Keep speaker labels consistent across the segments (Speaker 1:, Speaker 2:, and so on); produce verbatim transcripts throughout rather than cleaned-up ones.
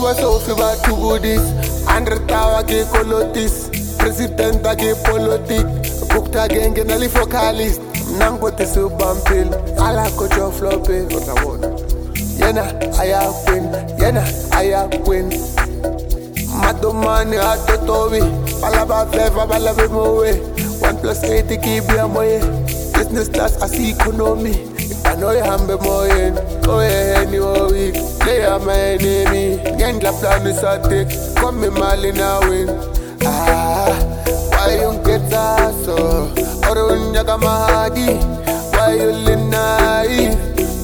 Speaker 1: Baba Sophie Batubudis, Andre Tawa ke Kolotis, President ke politik, Bukta genge nali focalist, Nango te subampil, Ala kocho flope, Yena aya queen, Yena aya queen. Madomani atotobi, Balaba feva balabe moe, One plus eighty keep ya moe, Business class as economy. I know you hambe moyen, go ahead you week. Play a my enemy, gang la plan is a dick. Come me mali now win. Ah, why you get that so? Orunya kamadi, why you linai?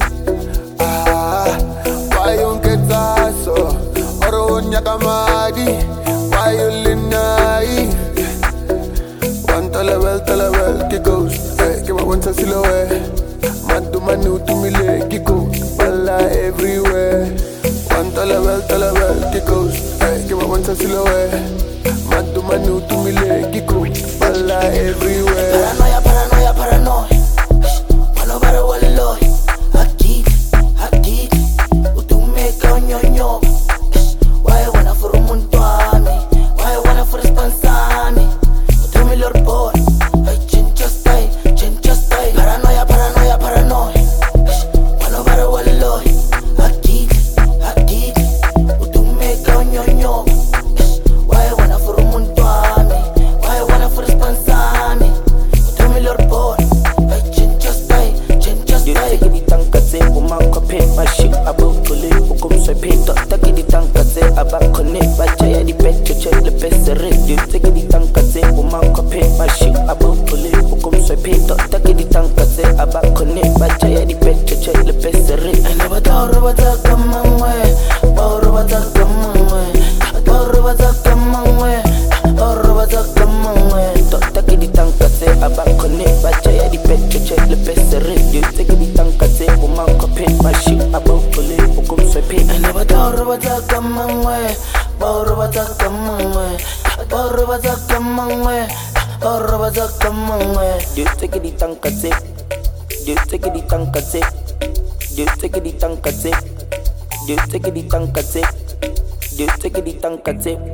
Speaker 1: Ah, why you get that so? Orunya kamadi, why you linai? One to level, to level, kick goes. Hey, give me one to silhouette. Man to man new to me leg, Kiko, Balla everywhere. One to level, to level, Kiko's. Hey, give me one to silhouette. Man to man new to me leg, Kiko, Balla everywhere.
Speaker 2: Paranoia, paranoia, paranoia. Mano para walloy. Aquí, aquí. Utu me coño ño. Why wanna for un montuani? Why wanna for spansani? Utu me lord boy. I change your style, change your style. Paranoia, paranoia, paranoia. Mano para walloy. Aquí, aquí. Utu me coño ño. Why wanna for un montuani? Why wanna for spansani? Utu me lord boy. I change your style, change your style.
Speaker 3: Take the tank at say, woman, copy my shit. About to live, who comes so pay. Take the tank at say, about connect, but I had the pet to check the best rate. You take the tank at say, woman, copy my shit. About to live, who comes so pay. Take the tank at say, about connect, but I had the pet to check the best rate.
Speaker 2: I never thought about that come on way. Thought about that come on way. Thought about that come on way. Thought about that come on way.
Speaker 3: Take the tank at say, about connect, but I had the pet to check the best rate. You take the tank at say, woman, copy my shit. About to live, who comes so pay.
Speaker 2: I never thought about that come on way. Thought about that come on way. Thought about that come on way. Thought about that come on way.
Speaker 3: You take the tank at say, you take the tank at say, you take the tank at say, you take the tank at say, you take the tank at say.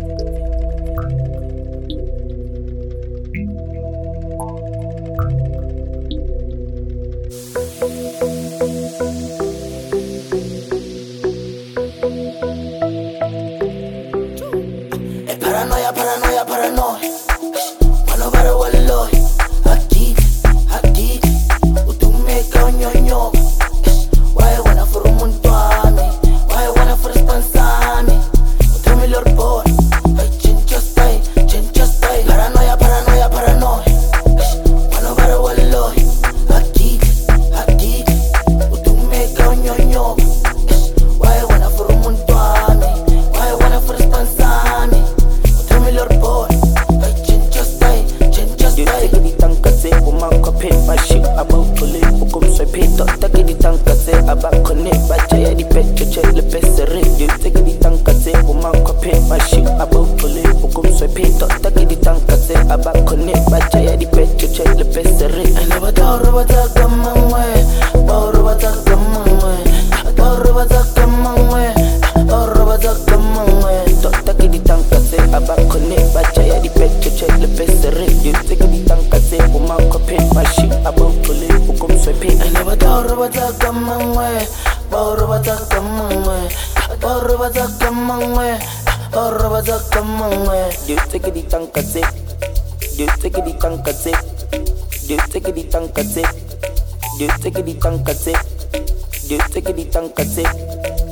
Speaker 2: Paranoia, paranoia, paranoia. Mano para walloy. Aquí, aquí. Utu me coño ño. Why wanna for un montuani? Why wanna for spansani? Utu me lord boy. I change your style, change your style. Paranoia, paranoia, paranoia. Mano para walloy. Aquí, aquí. Utu me coño ño. Why wanna for un montuani? Why wanna for spansani? Lord boy, I change your style, change your
Speaker 3: You
Speaker 2: style.
Speaker 3: take the tank at say, woman, copy my shit. About to live, who comes so pay. Take the tank at say, about connect, but I had the pet to check the best rate. You take the tank at say, woman, copy my shit. About to live, who comes so pay. Take the tank at say, about connect, but I had the pet to check the best rate.
Speaker 2: I never thought about that come on way. Thought about that come on way. Thought about that come on way. Thought about that come on way.
Speaker 3: Take the tank at say, about connect, but I had the pet to check the best rate. You take the tank at say, woman, copy my shit. About to live, who comes so pay.
Speaker 2: I never thought about that come on way. Thought about that come on way. Thought about that come on way. Thought about that come on way.
Speaker 3: You take the tank at say, you take the tank at say, you take the tank at say, you take the tank at say, you take the tank at say.